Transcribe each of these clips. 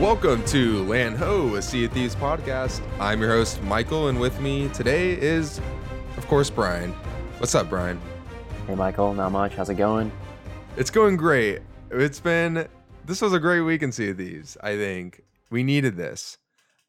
Welcome to Land Ho, a Sea of Thieves podcast. I'm your host, Michael, and with me today is, of course, Brian. What's up, Brian? Hey, Michael. Not much. How's it going? It's going great. This was a great week in Sea of Thieves, I think. We needed this.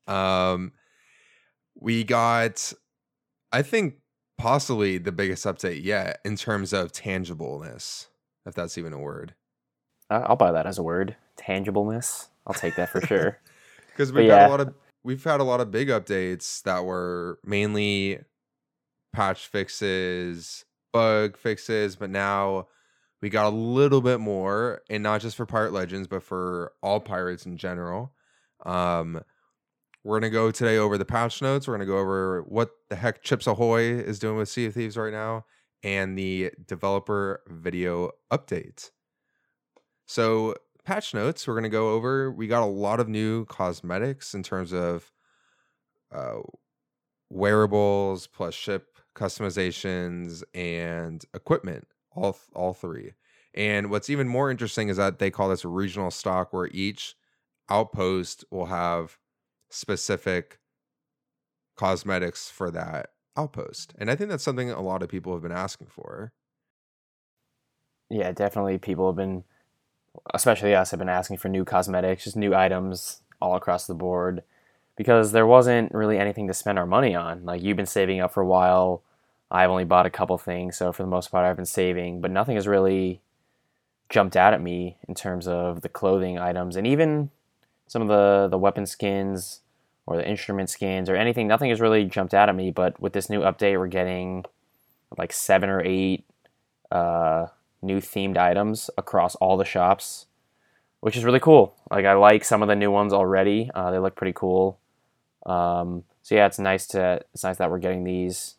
We got, I think, possibly the biggest update yet in terms of tangibleness, if that's even a word. I'll buy that as a word. Tangibleness. I'll take that for sure. Because we've had a lot of big updates that were mainly patch fixes, bug fixes, but now we got a little bit more, and not just for Pirate Legends, but for all pirates in general. We're going to go today over the patch notes. We're going to go over what the heck Chips Ahoy is doing with Sea of Thieves right now, and the developer video update. So, patch notes, we're going to go over. We got a lot of new cosmetics in terms of wearables plus ship customizations and equipment, all three. And what's even more interesting is that they call this regional stock, where each outpost will have specific cosmetics for that outpost. And I think that's something a lot of people have been asking for. Yeah, definitely people have been, especially us, have been asking for new cosmetics, just new items all across the board, because there wasn't really anything to spend our money on. Like, you've been saving up for a while. I've only bought a couple things, so for the most part I've been saving, but nothing has really jumped out at me in terms of the clothing items, and even some of the weapon skins or the instrument skins or anything. Nothing has really jumped out at me, but with this new update we're getting like 7 or 8 new themed items across all the shops, which is really cool. Like, I like some of the new ones already. They look pretty cool. So yeah, it's nice that we're getting these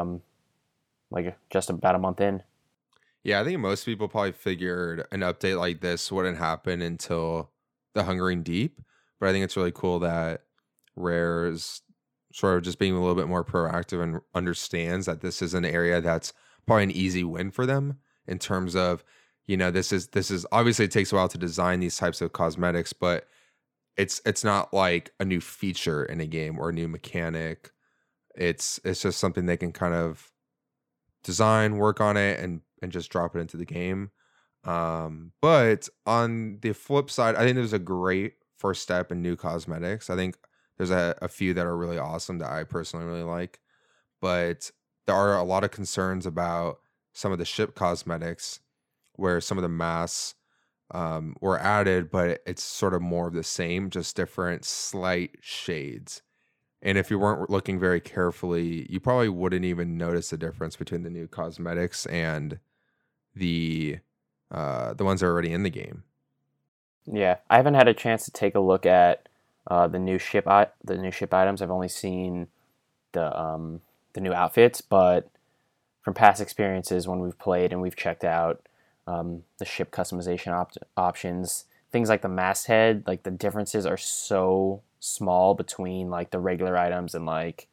like just about a month in. Yeah, I think most people probably figured an update like this wouldn't happen until the Hungering Deep, but I think it's really cool that Rare's sort of just being a little bit more proactive and understands that this is an area that's probably an easy win for them in terms of, this is obviously, it takes a while to design these types of cosmetics, but it's not like a new feature in a game or a new mechanic. It's just something they can kind of design, work on it, and just drop it into the game. But on the flip side, I think there's a great first step in new cosmetics. I think there's a few that are really awesome that I personally really like, but there are a lot of concerns about some of the ship cosmetics, where some of the masks were added, but it's sort of more of the same, just different slight shades. And if you weren't looking very carefully, you probably wouldn't even notice the difference between the new cosmetics and the ones that are already in the game. Yeah, I haven't had a chance to take a look at the new ship items. I've only seen the new outfits, but from past experiences when we've played and we've checked out the ship customization options, things like the masthead, like the differences are so small between like the regular items and like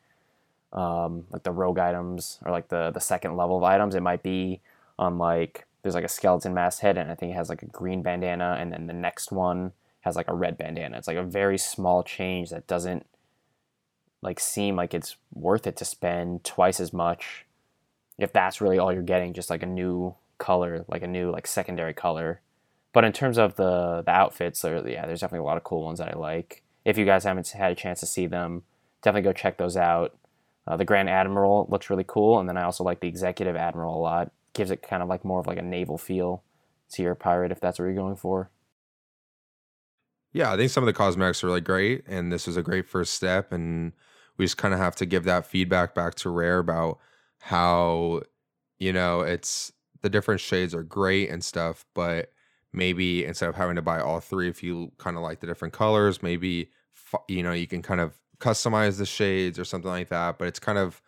the rogue items, or like the second level of items. It might be on like, there's like a skeleton masthead and I think it has like a green bandana, and then the next one has like a red bandana. It's like a very small change that doesn't like seem like it's worth it to spend twice as much if that's really all you're getting, just like a new color, like a new like secondary color. But in terms of the outfits, there's definitely a lot of cool ones that I like. If you guys haven't had a chance to see them, definitely go check those out. The Grand Admiral looks really cool, and then I also like the Executive Admiral a lot. Gives it kind of like more of like a naval feel to your pirate, if that's what you're going for. Yeah, I think some of the cosmetics are really great, and this was a great first step, and we just kind of have to give that feedback back to Rare about how, it's the different shades are great and stuff, but maybe instead of having to buy all three, if you kind of like the different colors, maybe, you can kind of customize the shades or something like that, but it's kind of,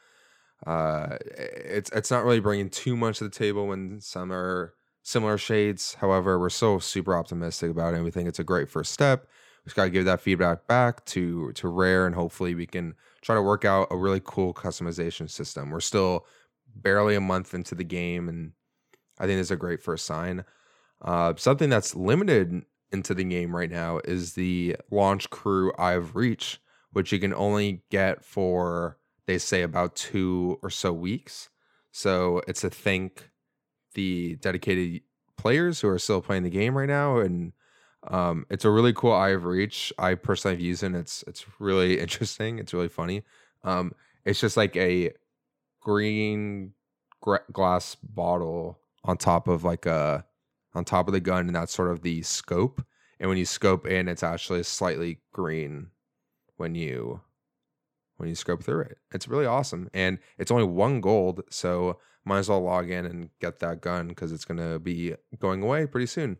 it's not really bringing too much to the table when some are similar shades. However, we're so super optimistic about it, and we think it's a great first step. We just got to give that feedback back to Rare, and hopefully we can try to work out a really cool customization system. We're still barely a month into the game, and I think it's a great first sign. Something that's limited into the game right now is the Launch Crew Eye of Reach, which you can only get for, they say, about 2 or so weeks. So it's to thank the dedicated players who are still playing the game right now. And it's a really cool Eye of Reach. I personally have used it, and it's really interesting. It's really funny. It's just like a green glass bottle on top of the gun, and that's sort of the scope. And when you scope in, it's actually slightly green when you scope through it. It's really awesome, and it's only 1 gold, so might as well log in and get that gun because it's gonna be going away pretty soon.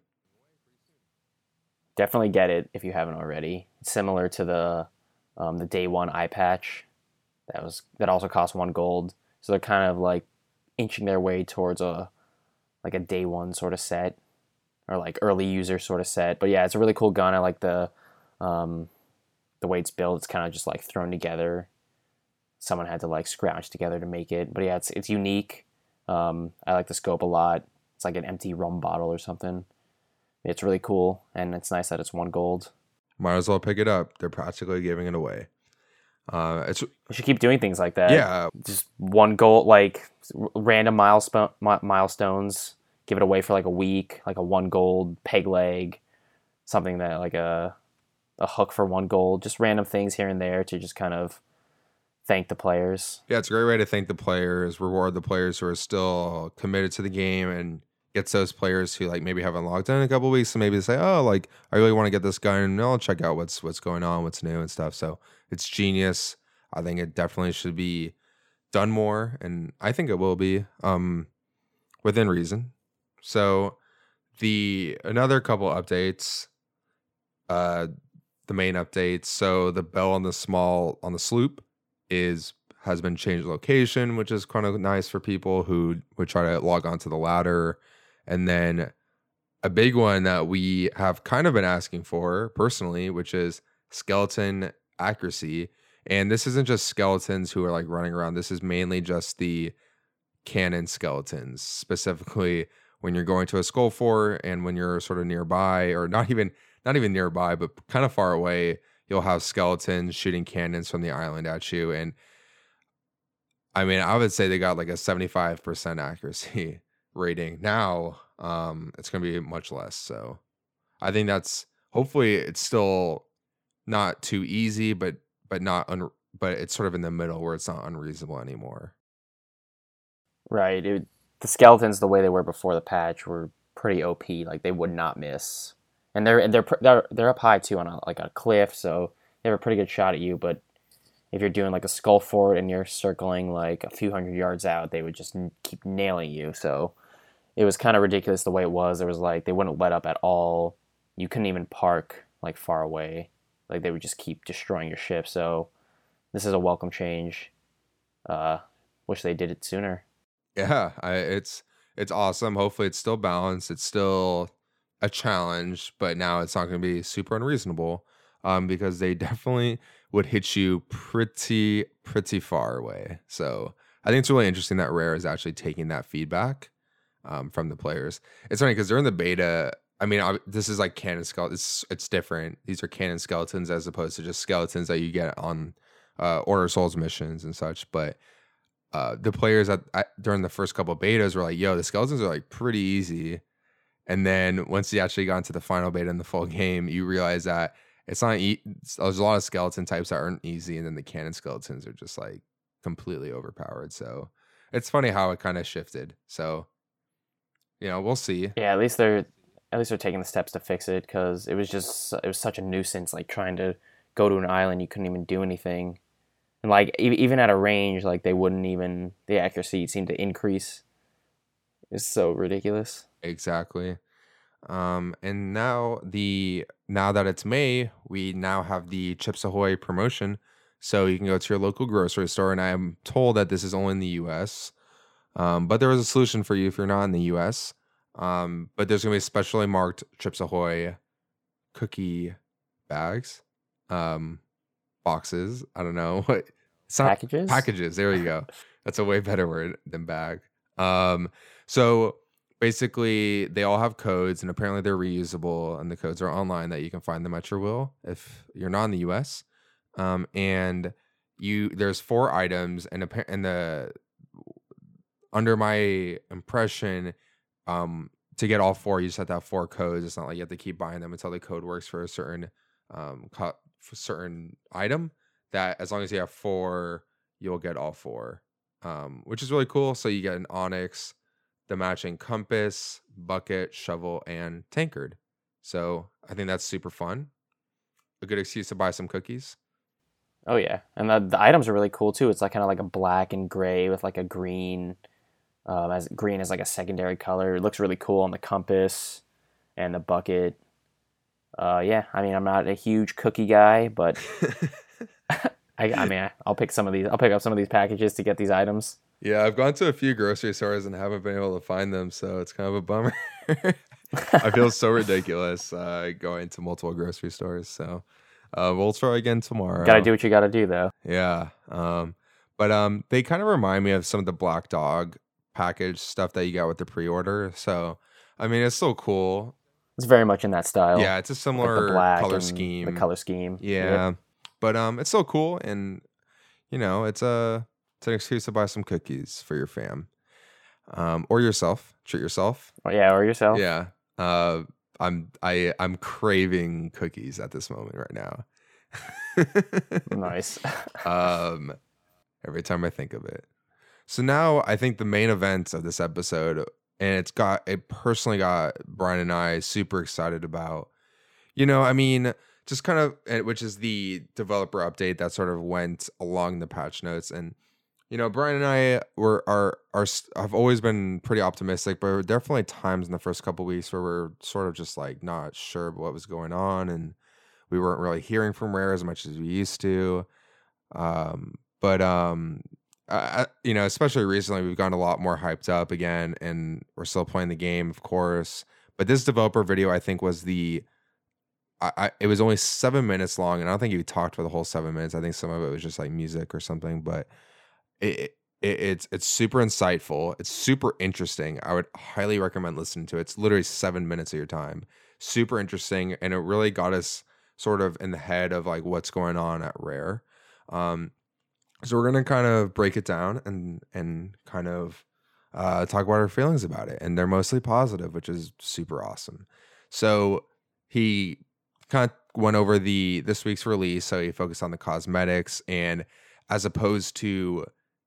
Definitely get it if you haven't already. It's similar to the day one eye patch that also costs 1 gold. So they're kind of like inching their way towards a day one sort of set, or like early user sort of set. But yeah, it's a really cool gun. I like the way it's built. It's kind of just like thrown together. Someone had to like scrounge together to make it. But yeah, it's unique. I like the scope a lot. It's like an empty rum bottle or something. It's really cool, and it's nice that it's 1 gold. Might as well pick it up. They're practically giving it away. It's You should keep doing things like that. Yeah, Just 1 gold, like random milestones. Give it away for like a week, like a 1 gold peg leg, something that like a hook for 1 gold. Just random things here and there to just kind of thank the players. Yeah, it's a great way to thank the players, reward the players who are still committed to the game, and gets those players who like maybe haven't logged in a couple of weeks, and maybe say, oh, like I really want to get this gun, and I'll check out what's going on, what's new and stuff. So it's genius. I think it definitely should be done more, and I think it will be within reason. So another couple updates, the main updates. So the bell on the sloop has been changed location, which is kind of nice for people who would try to log onto the ladder. And then a big one that we have kind of been asking for personally, which is skeleton accuracy. And this isn't just skeletons who are like running around. This is mainly just the cannon skeletons, specifically when you're going to a skull fort and when you're sort of nearby, or not even nearby, but kind of far away, you'll have skeletons shooting cannons from the island at you. And I mean, I would say they got like a 75% accuracy rating. Now, it's going to be much less. So I think hopefully it's still not too easy, but but it's sort of in the middle where it's not unreasonable anymore. Right. The skeletons, the way they were before the patch, were pretty OP. Like they would not miss, and they're up high too on a cliff, so they have a pretty good shot at you. But if you're doing like a skull fort and you're circling like a few hundred yards out, they would just keep nailing you. So it was kind of ridiculous the way it was. There was like they wouldn't let up at all. You couldn't even park like far away. Like they would just keep destroying your ship. So this is a welcome change. Wish they did it sooner. Yeah, it's awesome. Hopefully it's still balanced. It's still a challenge, but now it's not going to be super unreasonable, because they definitely would hit you pretty far away. So I think it's really interesting that Rare is actually taking that feedback from the players. It's funny because during the beta, I mean, this is like cannon skeletons. It's different. These are cannon skeletons as opposed to just skeletons that you get on Order of Souls missions and such. But the players during the first couple of betas were like, yo, the skeletons are like pretty easy. And then once you actually got into the final beta in the full game, you realize that it's not there's a lot of skeleton types that aren't easy, and then the cannon skeletons are just like completely overpowered. So it's funny how it kind of shifted. So we'll see. Yeah, at least they're taking the steps to fix it, because it was such a nuisance, like trying to go to an island, you couldn't even do anything. And like even at a range, like the accuracy seemed to increase. It's so ridiculous. Exactly. And now that it's May, we now have the Chips Ahoy promotion. So you can go to your local grocery store, and I am told that this is only in the US. But there is a solution for you if you're not in the US. But there's gonna be specially marked Chips Ahoy cookie bags. Boxes. I don't know what. It's not Packages. There you go. That's a way better word than bag. So basically they all have codes, and apparently they're reusable, and the codes are online that you can find them at your will if you're not in the US. And there's 4 items, and the under my impression, to get all 4, you just have to have 4 codes. It's not like you have to keep buying them until the code works for a certain for certain item. That as long as you have 4, you'll get all 4, which is really cool. So you get an onyx, the matching compass, bucket, shovel, and tankard. So I think that's super fun. A good excuse to buy some cookies. Oh yeah, and the items are really cool too. It's like kind of like a black and gray with like a green, as green is like a secondary color. It looks really cool on the compass and the bucket. Yeah, I mean I'm not a huge cookie guy, but I mean I'll pick some of these. I'll pick up some of these packages to get these items. Yeah, I've gone to a few grocery stores and haven't been able to find them, so it's kind of a bummer. I feel so ridiculous going to multiple grocery stores. So we'll try again tomorrow. Gotta do what you gotta do, though. Yeah. But they kind of remind me of some of the Black Dog package stuff that you got with the pre-order. So I mean, it's so cool. It's very much in that style. Yeah, it's a similar like the black color and scheme. The color scheme. Yeah. Yep. But it's so cool, and it's an excuse to buy some cookies for your fam. Or yourself. Treat yourself. Oh, yeah, or yourself. Yeah. I'm craving cookies at this moment right now. Nice. Every time I think of it. So now I think the main event of this episode, and it personally got Brian and I super excited about, I mean, just kind of, which is the developer update that sort of went along the patch notes. And Brian and I have always been pretty optimistic, but there were definitely times in the first couple weeks where we're sort of just like not sure what was going on, and we weren't really hearing from Rare as much as we used to. Especially recently, we've gotten a lot more hyped up again, and we're still playing the game, of course. But this developer video, I think, was it was only 7 minutes long, and I don't think you talked for the whole 7 minutes. I think some of it was just like music or something, but it's super insightful. It's super interesting. I would highly recommend listening to it. It's literally 7 minutes of your time. Super interesting, and it really got us sort of in the head of like what's going on at Rare. So we're gonna kind of break it down and kind of talk about our feelings about it, and they're mostly positive, which is super awesome. So he kind of went over this week's release, so he focused on the cosmetics, and as opposed to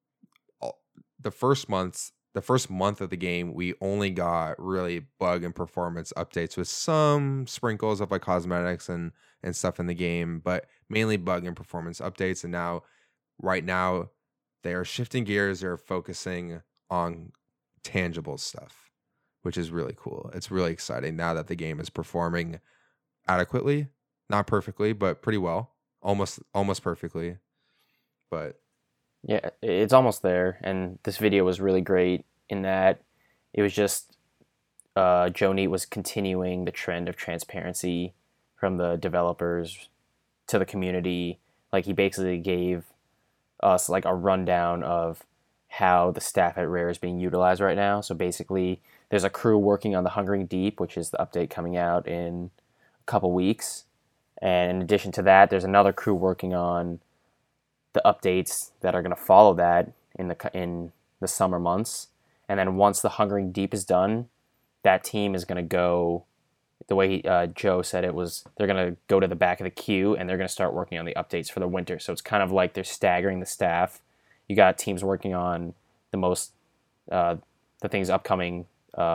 the first month of the game, we only got really bug and performance updates with some sprinkles of like cosmetics and stuff in the game, but mainly bug and performance updates. And right now, they are shifting gears. They're focusing on tangible stuff, which is really cool. It's really exciting now that the game is performing adequately, not perfectly, but pretty well, almost perfectly. But yeah, it's almost there, and this video was really great in that it was just Joe Neate was continuing the trend of transparency from the developers to the community. Like, he basically gave us like a rundown of how the staff at Rare is being utilized right now. So basically, there's a crew working on the Hungering Deep, which is the update coming out in a couple weeks. And in addition to that, there's another crew working on the updates that are going to follow that in the summer months. And then once the Hungering Deep is done, that team is going to go, the way Joe said it was, they're going to go to the back of the queue and they're going to start working on the updates for the winter. So it's kind of like they're staggering the staff. You got teams working on the things upcoming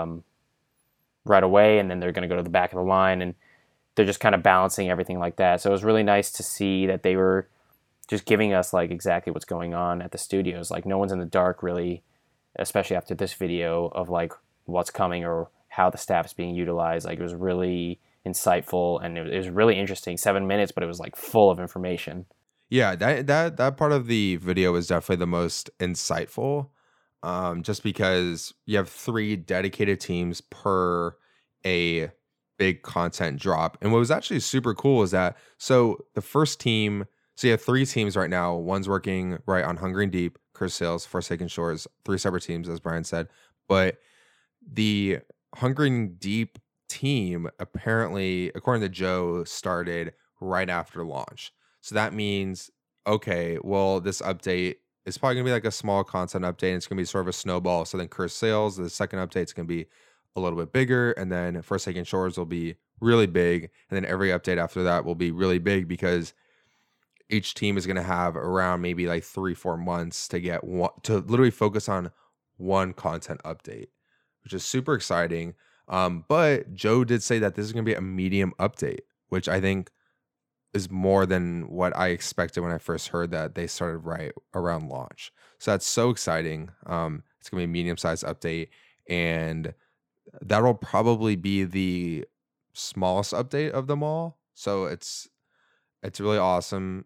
right away, and then they're going to go to the back of the line, and they're just kind of balancing everything like that. So it was really nice to see that they were just giving us like exactly what's going on at the studios. Like, no one's in the dark really, especially after this video, of like what's coming or how the staff is being utilized. Like, it was really insightful, and it was really interesting. 7 minutes, but it was like full of information. Yeah, that part of the video was definitely the most insightful, just because you have 3 dedicated teams per a big content drop. And what was actually super cool is that, so the first team, so you have 3 teams right now. One's working right on Hungering Deep, Cursed Sails, Forsaken Shores, 3 separate teams, as Brian said. But the Hungering Deep team apparently, according to Joe, started right after launch. So that means, okay, well, this update is probably gonna be like a small content update. And it's gonna be sort of a snowball. So then Cursed Sales, the second update, is gonna be a little bit bigger, and then Forsaken Shores will be really big, and then every update after that will be really big because each team is going to have around maybe like 3-4 months to get one, to literally focus on one content update, which is super exciting. But Joe did say that this is going to be a medium update, which I think is more than what I expected when I first heard that they started right around launch. So that's so exciting. It's going to be a medium sized update, and that'll probably be the smallest update of them all. So it's really awesome.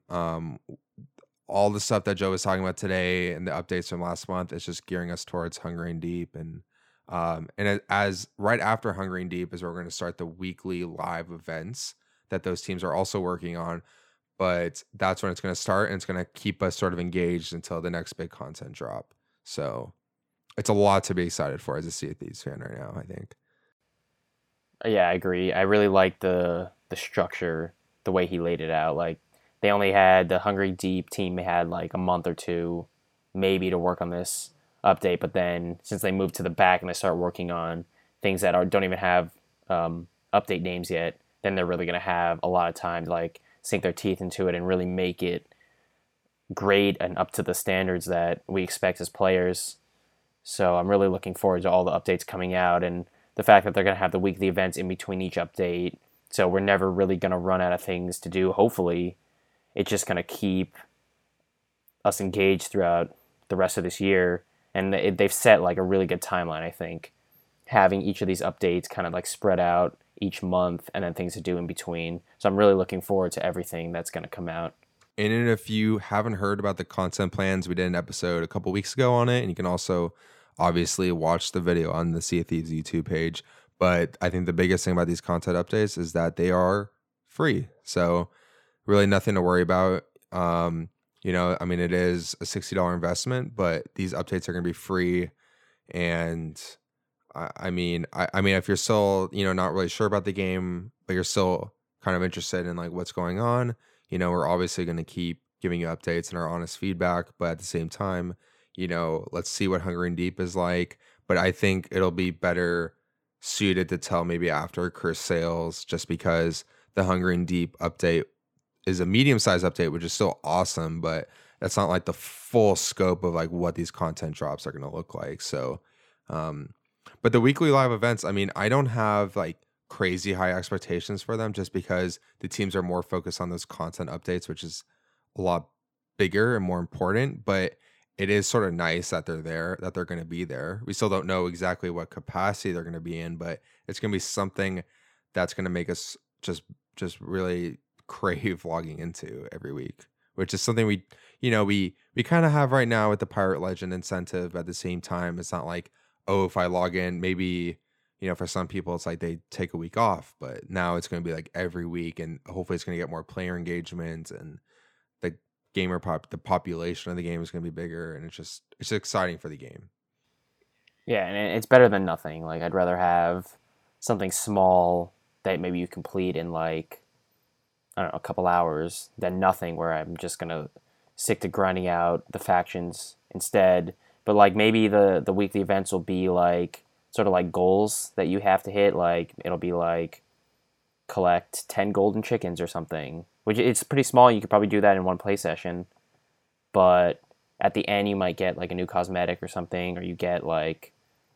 All the stuff that Joe was talking about today and the updates from last month is just gearing us towards Hungering Deep, and as right after Hungering Deep is where we're going to start the weekly live events that those teams are also working on. But that's when it's going to start, and it's going to keep us sort of engaged until the next big content drop. So it's a lot to be excited for as a Sea of Thieves fan right now, I think. Yeah, I agree. I really like the structure, the way he laid it out. Like they only had the Hungry Deep team had like a month or two maybe to work on this update, but then since they moved to the back and they start working on things that don't even have update names yet, then they're really going to have a lot of time to like sink their teeth into it and really make it great and up to the standards that we expect as players. So I'm really looking forward to all the updates coming out, and the fact that they're going to have the weekly events in between each update. So we're never really going to run out of things to do. Hopefully, it's just going to keep us engaged throughout the rest of this year. And they've set like a really good timeline, I think, having each of these updates kind of like spread out each month and then things to do in between. So I'm really looking forward to everything that's going to come out. And if you haven't heard about the content plans, we did an episode a couple weeks ago on it, and you can also obviously watch the video on the Sea of Thieves YouTube page. But I think the biggest thing about these content updates is that they are free. So really nothing to worry about. I mean, it is a $60 investment, but these updates are going to be free. And I mean, if you're still, not really sure about the game, but you're still kind of interested in like what's going on, we're obviously going to keep giving you updates and our honest feedback. But at the same time, let's see what Hungering Deep is like. But I think it'll be better suited to tell maybe after Cursed Sales, just because the Hungering Deep update is a medium-sized update, which is still awesome, but that's not like the full scope of like what these content drops are going to look like. So, but the weekly live events, I mean, I don't have like crazy high expectations for them just because the teams are more focused on those content updates, which is a lot bigger and more important, but it is sort of nice that they're there, that they're going to be there. We still don't know exactly what capacity they're going to be in, but it's going to be something that's going to make us just really crave logging into every week, which is something we kind of have right now with the Pirate Legend incentive. At the same time, it's not like, oh, if I log in, maybe, for some people it's like they take a week off, but now it's going to be like every week, and hopefully it's going to get more player engagement, and the the population of the game is going to be bigger, and it's exciting for the game. Yeah, and it's better than nothing. Like I'd rather have something small that maybe you complete in like, I don't know, a couple hours than nothing where I'm just gonna stick to grinding out the factions instead. But like maybe the weekly events will be like sort of like goals that you have to hit. Like it'll be like collect 10 golden chickens or something, which it's pretty small. You could probably do that in one play session. But at the end, you might get like a new cosmetic or something, or you get like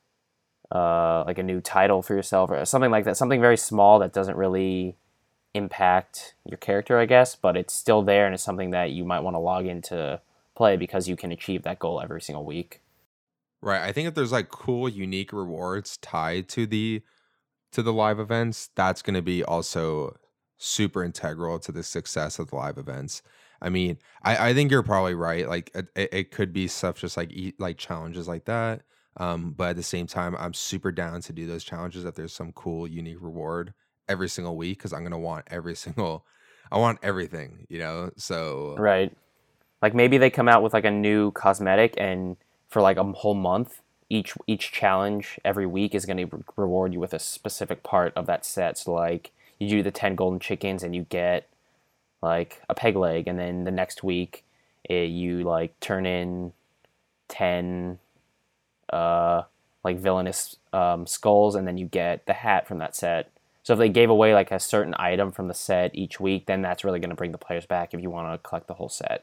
a new title for yourself or something like that. Something very small that doesn't really impact your character, I guess, but it's still there, and it's something that you might want to log in to play because you can achieve that goal every single week. Right. I think if there's like cool, unique rewards tied to the live events, that's going to be also super integral to the success of the live events. I mean, I think you're probably right. Like it could be stuff just like challenges like that. But at the same time, I'm super down to do those challenges if there's some cool, unique reward every single week, because I'm gonna want I want everything, So Right. Like maybe they come out with like a new cosmetic, and for like a whole month each challenge every week is going to reward you with a specific part of that set. So like you do the 10 golden chickens and you get like a peg leg, and then the next week you like turn in 10 like villainous skulls, and then you get the hat from that set. So if they gave away like a certain item from the set each week, then that's really going to bring the players back if you want to collect the whole set.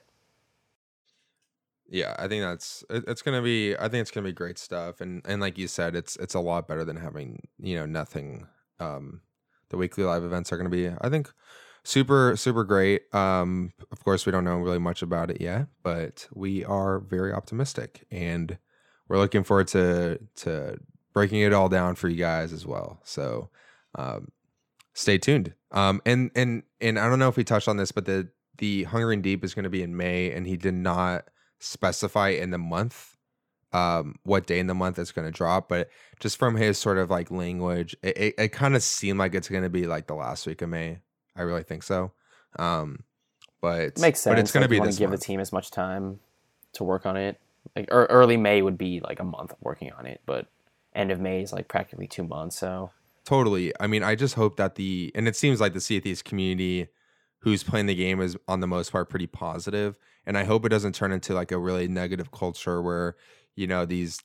Yeah, I think it's gonna be. I think it's gonna be great stuff, and like you said, it's a lot better than having nothing. The weekly live events are gonna be, I think, super great. Of course, we don't know really much about it yet, but we are very optimistic, and we're looking forward to breaking it all down for you guys as well. So, stay tuned. And I don't know if we touched on this, but the Hungering Deep is going to be in May, and he did not specify in the month what day in the month it's going to drop, but just from his sort of like language, it kind of seemed like it's going to be like the last week of May. I really think so. But makes sense. But it's going to be this. Give month. the team as much time to work on it. Like early May would be like a month of working on it, but end of May is like practically 2 months. So totally. I mean, I just hope that and it seems like the Sea of Thieves community who's playing the game is on the most part pretty positive, and I hope it doesn't turn into like a really negative culture where these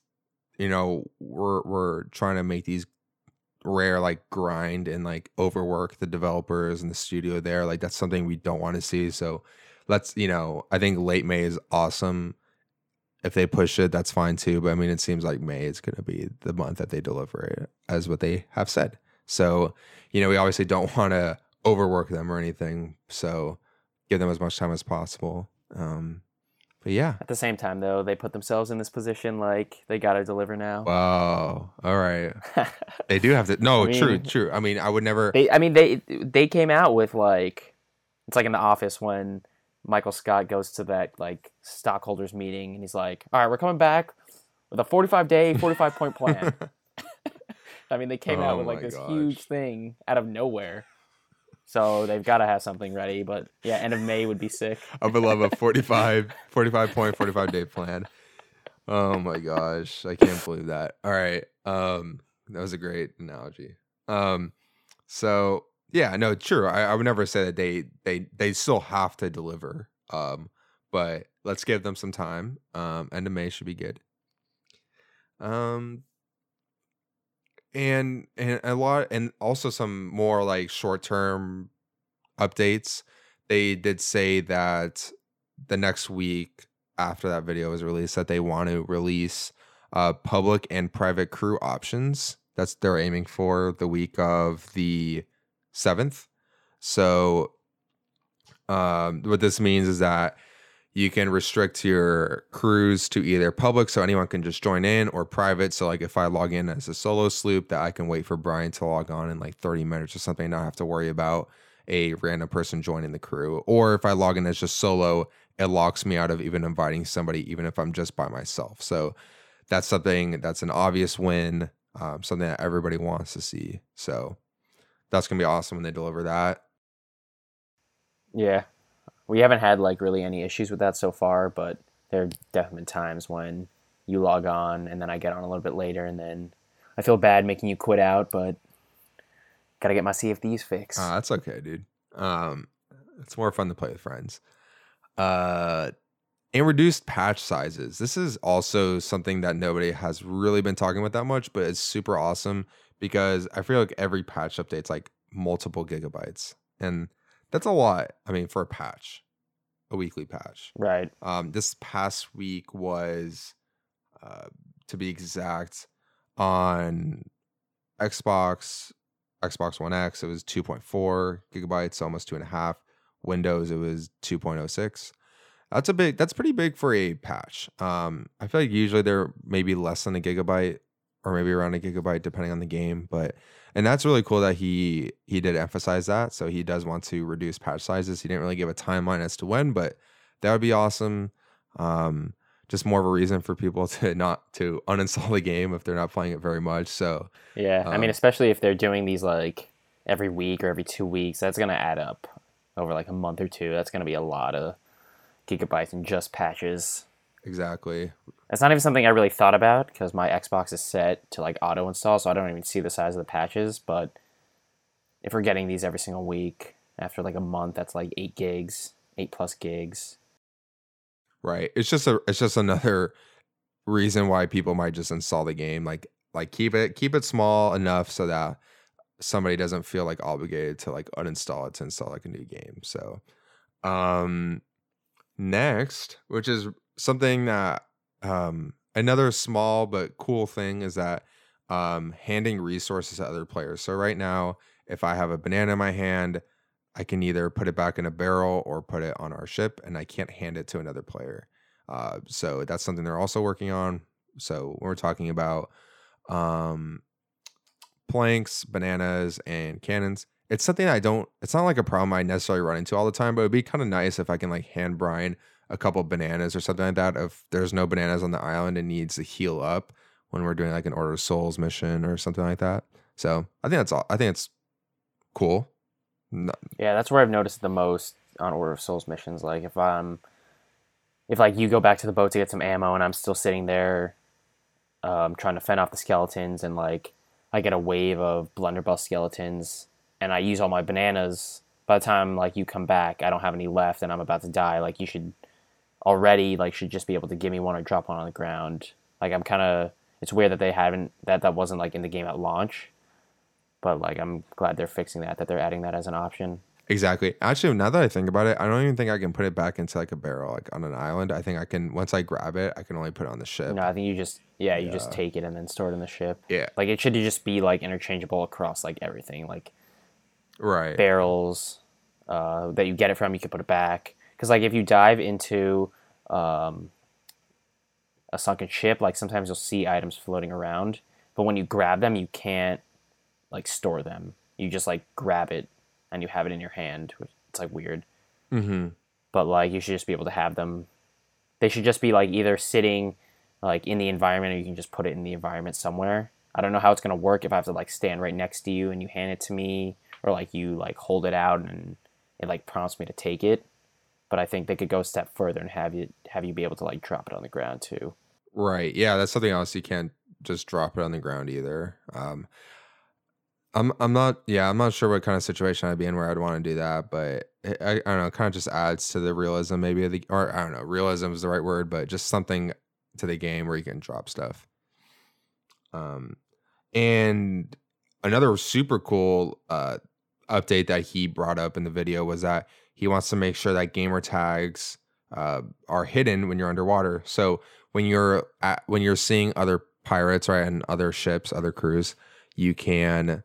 we're trying to make these rare like grind and like overwork the developers and the studio there. Like that's something we don't want to see. So let's I think late May is awesome. If they push it, that's fine too. But I mean, it seems like May is going to be the month that they deliver it, as what they have said. So we obviously don't want to overwork them or anything, so give them as much time as possible. But yeah, at the same time though, they put themselves in this position like they gotta deliver now. Wow. All right. They do have to. No, true. I mean, I would never. They came out with like, it's like in The Office when Michael Scott goes to that like stockholders meeting and he's like, all right, we're coming back with a 45-day 45-point plan. I mean, they came out with like this huge thing out of nowhere. So they've got to have something ready, but yeah, end of May would be sick. I would love a 45 point, 45-day plan. Oh my gosh, I can't believe that. All right, that was a great analogy. So yeah, no, true. I would never say that they still have to deliver. But let's give them some time. End of May should be good. And a lot, and also some more like short-term updates. They did say that the next week after that video was released, that they want to release public and private crew options. They're aiming for the week of the 7th. So what this means is that you can restrict your crews to either public, so anyone can just join in, or private. So like if I log in as a solo sloop, that I can wait for Brian to log on in like 30 minutes or something, and not have to worry about a random person joining the crew. Or if I log in as just solo, it locks me out of even inviting somebody, even if I'm just by myself. So that's something that's an obvious win, something that everybody wants to see. So that's going to be awesome when they deliver that. Yeah. We haven't had like really any issues with that so far, but there have definitely been times when you log on and then I get on a little bit later and then I feel bad making you quit out, but gotta get my Sea of Thieves fixed. That's okay, dude. It's more fun to play with friends. And reduced patch sizes. This is also something that nobody has really been talking about that much, but it's super awesome because I feel like every patch update's like multiple gigabytes, and that's a lot. I mean, for a weekly patch. Right. This past week was, to be exact, on Xbox One X, it was 2.4 gigabytes, almost 2.5. Windows, it was 2.06. That's pretty big for a patch. I feel like usually they're maybe less than a gigabyte or maybe around a gigabyte depending on the game, and that's really cool that he did emphasize that. So he does want to reduce patch sizes. He didn't really give a timeline as to when, but that would be awesome. Just more of a reason for people to not to uninstall the game if they're not playing it very much. So yeah, I mean, especially if they're doing these like every week or every 2 weeks, that's gonna add up over like a month or two. That's gonna be a lot of gigabytes and just patches. exactly. It's not even something I really thought about because my Xbox is set to like auto install, so I don't even see the size of the patches. But if we're getting these every single week, after like a month, that's like 8 gigs, 8+ gigs. Right. It's just another reason why people might just install the game. Like keep it small enough so that somebody doesn't feel like obligated to like uninstall it to install like a new game. So um next, which is something that another small but cool thing is that handing resources to other players. So right now, if I have a banana in my hand, I can either put it back in a barrel or put it on our ship, and I can't hand it to another player. So that's something they're also working on. So when we're talking about um, planks, bananas, and cannons, it's something I don't. It's not like a problem I necessarily run into all the time, but it'd be kind of nice if I can like hand Brian a couple bananas or something like that. If there's no bananas on the island and needs to heal up when we're doing like an Order of Souls mission or something like that. So I think that's all. I think it's cool. No, Yeah, that's where I've noticed the most on Order of Souls missions. Like if like you go back to the boat to get some ammo and I'm still sitting there trying to fend off the skeletons and like I get a wave of blunderbuss skeletons and I use all my bananas. By the time like you come back, I don't have any left and I'm about to die. Like you should already like should just be able to give me one or drop one on the ground. Like I'm kind of it's weird that they haven't that wasn't like in the game at launch, but like I'm glad they're fixing that they're adding that as an option. exactly. Actually, now that I think about it, I don't even think I can put it back into like a barrel, like on an island. I think I can once I grab it, I can only put it on the ship. No, I think you just Yeah. take it and then store it in the ship. Yeah. Like it should just be like interchangeable across like everything, like Right. barrels that you get it from. You can put it back because like if you dive into um, a sunken ship, like sometimes you'll see items floating around, but when you grab them, you can't like store them. You just like grab it and you have it in your hand. It's like weird, Mm-hmm. but like you should just be able to have them. They should just be like either sitting like in the environment or you can just put it in the environment somewhere. I don't know how it's gonna work if I have to like stand right next to you and you hand it to me or like you like hold it out and it like prompts me to take it. But I think they could go a step further and have you be able to like drop it on the ground too. Right. Yeah, that's something else. You can't just drop it on the ground either. I'm not. Yeah, I'm not sure what kind of situation I'd be in where I'd want to do that, but I don't know. It kind of just adds to the realism, maybe of the, or I don't know. Realism is the right word, but just something to the game where you can drop stuff. Um, and another super cool update that he brought up in the video was that he wants to make sure that gamer tags are hidden when you're underwater. So when you're seeing other pirates, right, and other ships, other crews, you can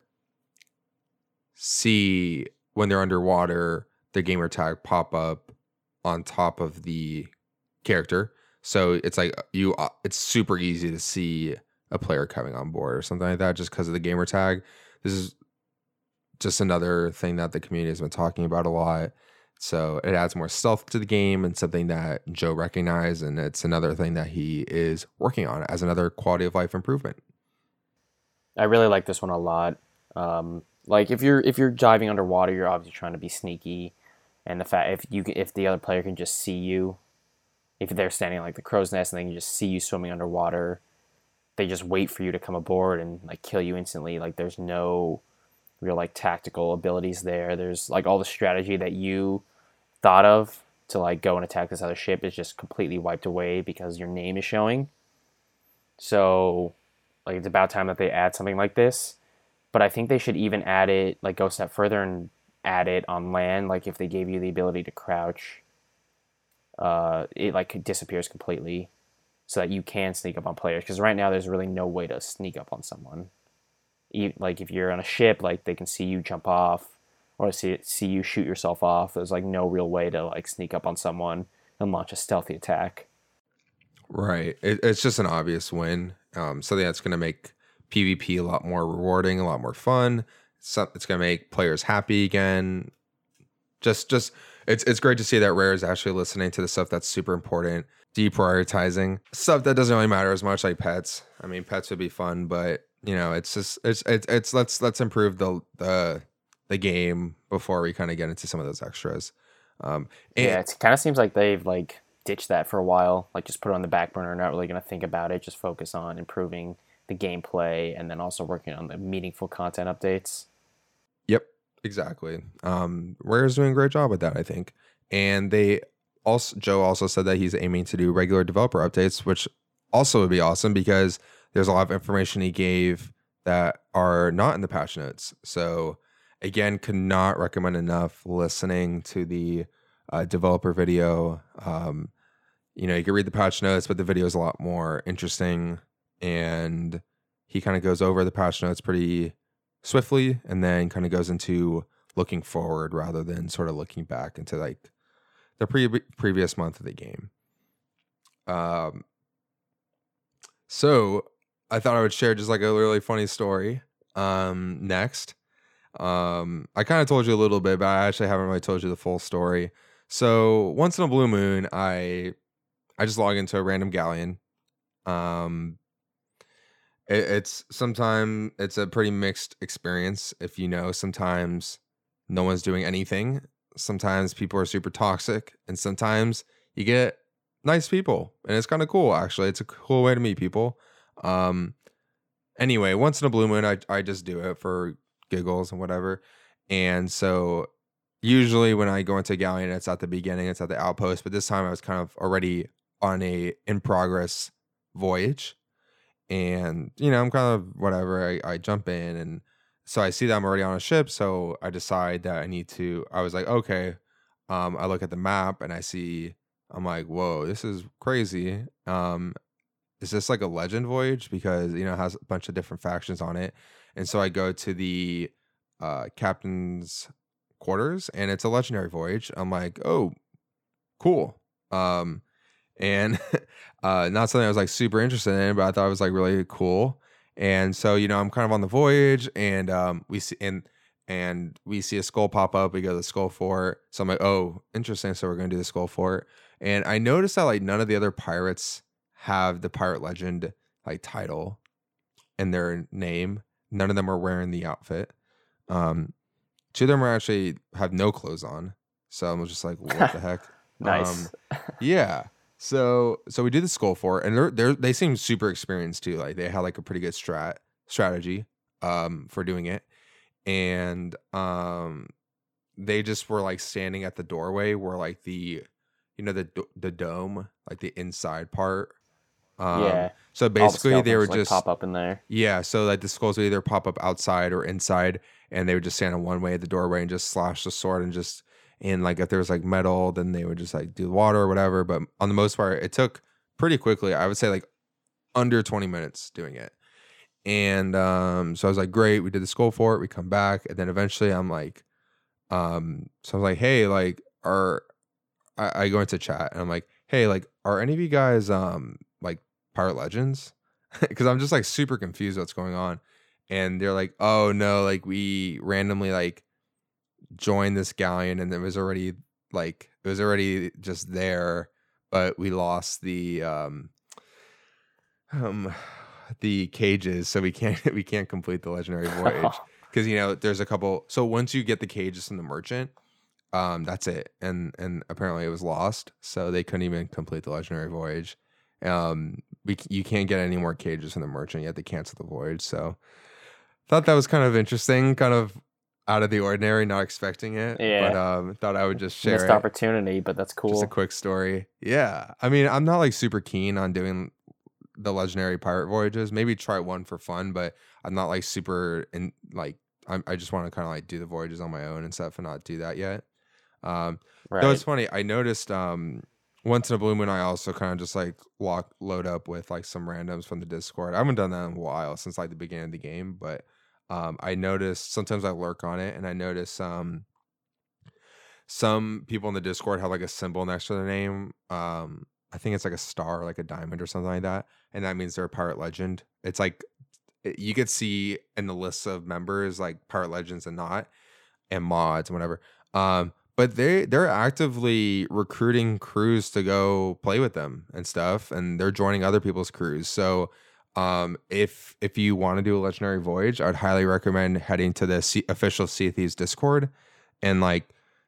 see when they're underwater the gamer tag pop up on top of the character. So it's like it's super easy to see a player coming on board or something like that just because of the gamer tag. This is just another thing that the community has been talking about a lot. So it adds more stealth to the game and something that Joe recognized, and it's another thing that he is working on as another quality of life improvement. I really like this one a lot. Like if you're diving underwater, you're obviously trying to be sneaky, and the fact if the other player can just see you, if they're standing like the crow's nest and they can just see you swimming underwater, they just wait for you to come aboard and like kill you instantly. Like there's no real like tactical abilities there. There's like all the strategy that you thought of to like go and attack this other ship is just completely wiped away because your name is showing. So like it's about time that they add something like this. But I think they should even add it like go a step further and add it on land. Like if they gave you the ability to crouch, it like disappears completely so that you can sneak up on players. Because right now there's really no way to sneak up on someone. Like if you're on a ship, like they can see you jump off or see you shoot yourself off. There's like no real way to like sneak up on someone and launch a stealthy attack. Right. It's just an obvious win. Something that's going to make PvP a lot more rewarding, a lot more fun. It's going to make players happy again. Just it's great to see that Rare is actually listening to the stuff that's super important, deprioritizing stuff that doesn't really matter as much, like pets. I mean, pets would be fun, but you know, it's just it's let's improve the game before we kind of get into some of those extras. And Yeah, it kind of seems like they've like ditch that for a while, like just put it on the back burner, not really going to think about it, just focus on improving the gameplay and then also working on the meaningful content updates. Yep, exactly. Rare's doing a great job with that, I think. And Joe also said that he's aiming to do regular developer updates, which also would be awesome because there's a lot of information he gave that are not in the patch notes. So again, could not recommend enough listening to the developer video. You can read the patch notes, but the video is a lot more interesting, and he kind of goes over the patch notes pretty swiftly and then kind of goes into looking forward rather than sort of looking back into like the previous month of the game. So I thought I would share just like a really funny story next. I kind of told you a little bit, but I actually haven't really told you the full story. So once in a blue moon, I just log into a random galleon. It's sometimes it's a pretty mixed experience. If sometimes no one's doing anything. Sometimes people are super toxic, and sometimes you get nice people, and it's kind of cool. Actually, it's a cool way to meet people. Anyway, once in a blue moon, I just do it for giggles and whatever. And so usually when I go into a galleon, it's at the beginning, it's at the outpost. But this time I was kind of already on a in progress voyage. And, I'm kind of whatever. I jump in, and so I see that I'm already on a ship. So I decide that I was like, okay. I look at the map and I'm like, whoa, this is crazy. Is this like a legend voyage? Because, it has a bunch of different factions on it. And so I go to the captain's quarters, and it's a legendary voyage. I'm like, oh, cool. And not something I was like super interested in, but I thought it was like really cool. And so, I'm kind of on the voyage, and we see a skull pop up. We go to the skull fort. So I'm like, oh, interesting. So we're going to do the skull fort. And I noticed that like none of the other pirates have the pirate legend like title in their name. None of them are wearing the outfit. Two of them actually have no clothes on. So I'm just like, what the heck? Nice. Yeah. So we do the skull fort, and they seem super experienced too. Like they had like a pretty good strategy for doing it. And they just were like standing at the doorway where like the the dome, like the inside part. Yeah. So basically they were like just pop up in there. Yeah, so like the skulls would either pop up outside or inside, and they would just stand on one way at the doorway and just slash the sword, and like if there was like metal, then they would just like do water or whatever. But on the most part, it took pretty quickly. I would say like under 20 minutes doing it. And so I was like, great, we did the skull fort, we come back, and then eventually I'm like, so I was like, hey, like I go into chat and I'm like, hey, like, are any of you guys like pirate legends? Because I'm just like super confused what's going on. And they're like, oh no, like we randomly like joined this galleon, and it was already just there, but we lost the cages, so we can't complete the legendary voyage. Because there's a couple. So once you get the cages from the merchant, that's it. And apparently it was lost, so they couldn't even complete the legendary voyage. You can't get any more cages from the merchant. You have to cancel the voyage. So thought that was kind of interesting, kind of out of the ordinary, not expecting it. Yeah. But thought I would just share Missed opportunity, but that's cool. Just a quick story. Yeah. I mean, I'm not like super keen on doing the legendary pirate voyages. Maybe try one for fun, but I'm not like super in like I just want to kind of like do the voyages on my own and stuff and not do that yet. Right. Though it's funny, I noticed once in a blue moon I also kind of just like load up with like some randoms from the Discord. I haven't done that in a while, since like the beginning of the game, but I noticed sometimes I lurk on it, and I notice some people in the Discord have like a symbol next to their name. I think it's like a star, like a diamond or something like that, and that means they're a pirate legend. It's like you could see in the lists of members like pirate legends and not, and mods and whatever. But they're actively recruiting crews to go play with them and stuff, and they're joining other people's crews. So if you want to do a legendary voyage, I'd highly recommend heading to the official Sea of Thieves Discord and like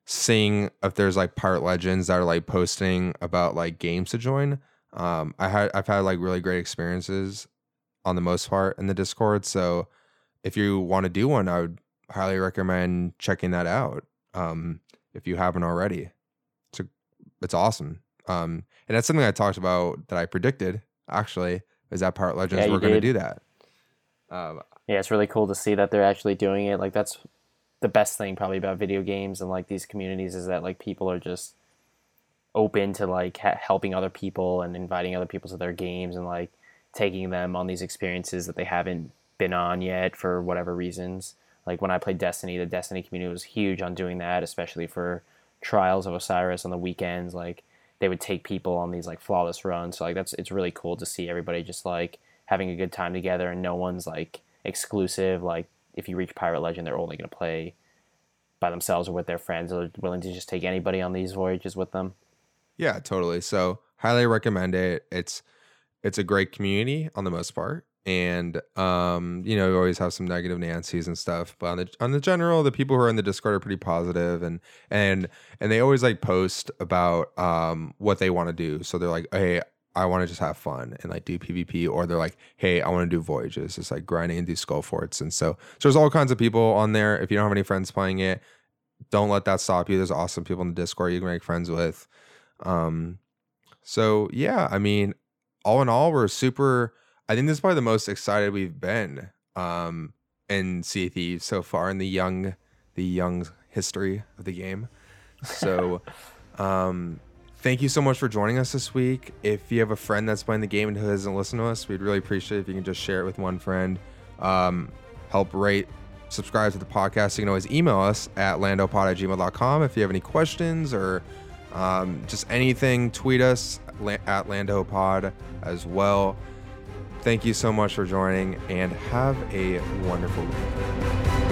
seeing if there's like Pirate Legends that are like posting about like games to join. I've had like really great experiences on the most part in the Discord. So if you want to do one, I would highly recommend checking that out. If you haven't already, it's awesome. And that's something I talked about that I predicted actually, is that Pirate Legends were going to do that. Yeah, it's really cool to see that they're actually doing it. Like that's the best thing probably about video games and like these communities is that like people are just open to like helping other people and inviting other people to their games and like taking them on these experiences that they haven't been on yet for whatever reasons. Like when I played Destiny, the Destiny community was huge on doing that, especially for Trials of Osiris on the weekends. Like they would take people on these like flawless runs. So like it's really cool to see everybody just like having a good time together and no one's like exclusive. Like if you reach Pirate Legend, they're only going to play by themselves or with their friends. They're willing to just take anybody on these voyages with them. Yeah, totally. So highly recommend it. It's a great community on the most part. And you know, you always have some negative Nancy's and stuff, but on the general, the people who are in the Discord are pretty positive, and they always like post about what they want to do. So they're like, hey, I want to just have fun and like do PvP, or they're like, hey, I want to do voyages, just like grinding and do skull forts. And so there's all kinds of people on there. If you don't have any friends playing it, don't let that stop you. There's awesome people in the Discord you can make friends with. So yeah, I mean, all in all, I think this is probably the most excited we've been in Sea of Thieves so far in the young history of the game. So thank you so much for joining us this week. If you have a friend that's playing the game and who doesn't listen to us, we'd really appreciate it if you can just share it with one friend. Help rate, subscribe to the podcast. You can always email us at landopod@gmail.com if you have any questions or just anything. Tweet us at landopod as well. Thank you so much for joining, and have a wonderful week.